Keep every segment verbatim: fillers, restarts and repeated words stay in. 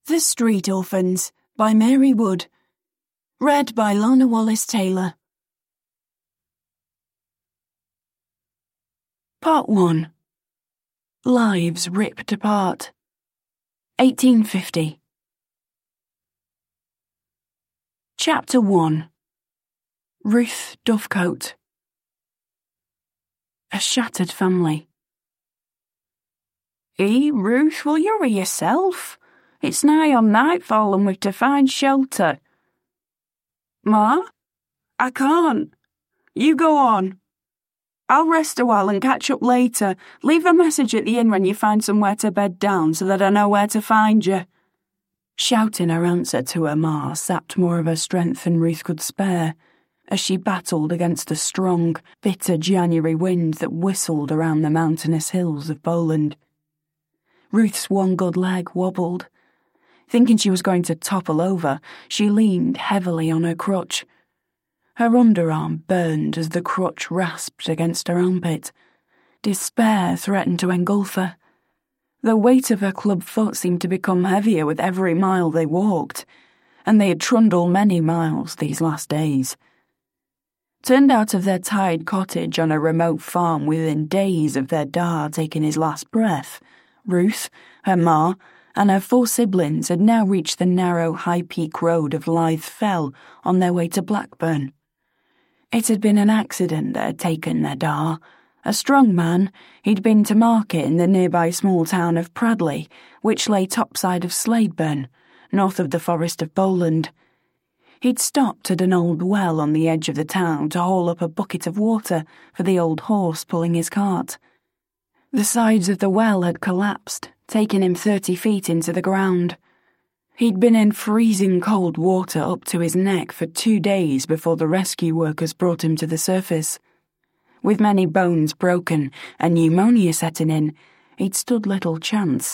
The Street Orphans by Mary Wood. Read by Lana Wallace Taylor. Part one. Lives Ripped Apart. eighteen fifty. Chapter one. Ruth Dovecote. A Shattered Family. Eh, Ruth, will you hurry yourself? It's nigh on nightfall and we've to find shelter. Ma? I can't. You go on. I'll rest a while and catch up later. Leave a message at the inn when you find somewhere to bed down so that I know where to find you. Shouting her answer to her ma sapped more of her strength than Ruth could spare, as she battled against a strong, bitter January wind that whistled around the mountainous hills of Bowland. Ruth's one good leg wobbled. Thinking she was going to topple over, she leaned heavily on her crutch. Her underarm burned as the crutch rasped against her armpit. Despair threatened to engulf her. The weight of her club foot seemed to become heavier with every mile they walked, and they had trundled many miles these last days. Turned out of their tied cottage on a remote farm within days of their da taking his last breath, Ruth, her ma, and her four siblings had now reached the narrow High Peak road of Lythe Fell on their way to Blackburn. It had been an accident that had taken their da. A strong man, he'd been to market in the nearby small town of Pradley, which lay topside of Sladeburn, north of the forest of Bowland. He'd stopped at an old well on the edge of the town to haul up a bucket of water for the old horse pulling his cart. The sides of the well had collapsed, taking him thirty feet into the ground. He'd been in freezing cold water up to his neck for two days before the rescue workers brought him to the surface. With many bones broken and pneumonia setting in, he'd stood little chance.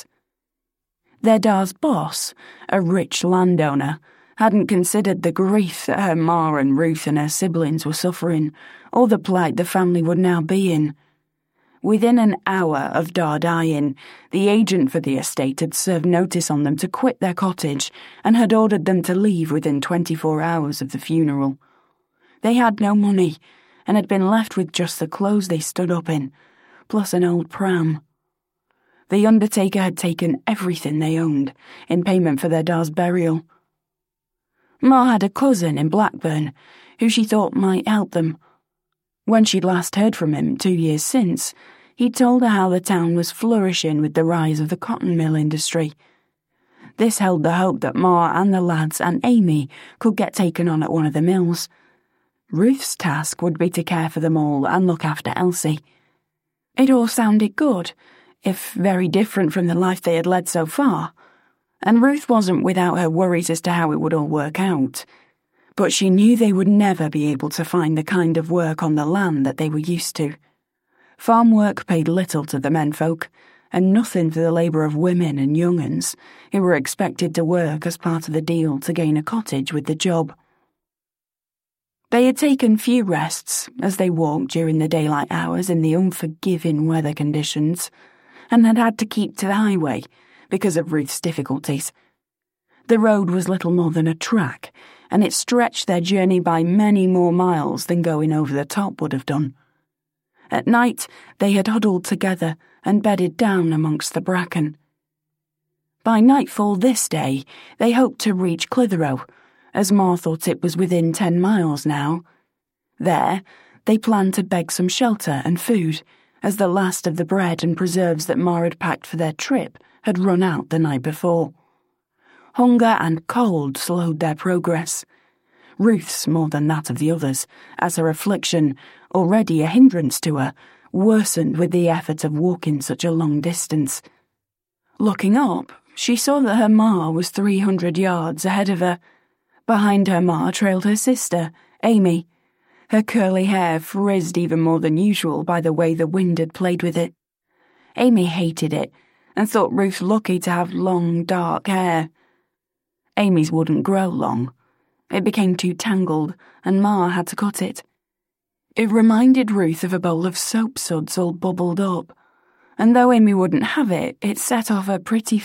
Their da's boss, a rich landowner, hadn't considered the grief that her ma and Ruth and her siblings were suffering, or the plight the family would now be in. Within an hour of da dying, the agent for the estate had served notice on them to quit their cottage and had ordered them to leave within twenty-four hours of the funeral. They had no money and had been left with just the clothes they stood up in, plus an old pram. The undertaker had taken everything they owned in payment for their da's burial. Ma had a cousin in Blackburn who she thought might help them. When she'd last heard from him two years since, he'd told her how the town was flourishing with the rise of the cotton mill industry. This held the hope that Ma and the lads and Amy could get taken on at one of the mills. Ruth's task would be to care for them all and look after Elsie. It all sounded good, if very different from the life they had led so far, and Ruth wasn't without her worries as to how it would all work out. But she knew they would never be able to find the kind of work on the land that they were used to. Farm work paid little to the menfolk, and nothing for the labour of women and young uns who were expected to work as part of the deal to gain a cottage with the job. They had taken few rests as they walked during the daylight hours in the unforgiving weather conditions, and had had to keep to the highway because of Ruth's difficulties. The road was little more than a track, and it stretched their journey by many more miles than going over the top would have done. At night, they had huddled together and bedded down amongst the bracken. By nightfall this day, they hoped to reach Clitheroe, as Ma thought it was within ten miles now. There, they planned to beg some shelter and food, as the last of the bread and preserves that Ma had packed for their trip had run out the night before. Hunger and cold slowed their progress. Ruth's more than that of the others, as her affliction, already a hindrance to her, worsened with the effort of walking such a long distance. Looking up, she saw that her ma was three hundred yards ahead of her. Behind her ma trailed her sister, Amy. Her curly hair frizzed even more than usual by the way the wind had played with it. Amy hated it, and thought Ruth lucky to have long, dark hair. Amy's wouldn't grow long. It became too tangled, and Ma had to cut it. It reminded Ruth of a bowl of soap suds all bubbled up, and though Amy wouldn't have it, it set off a pretty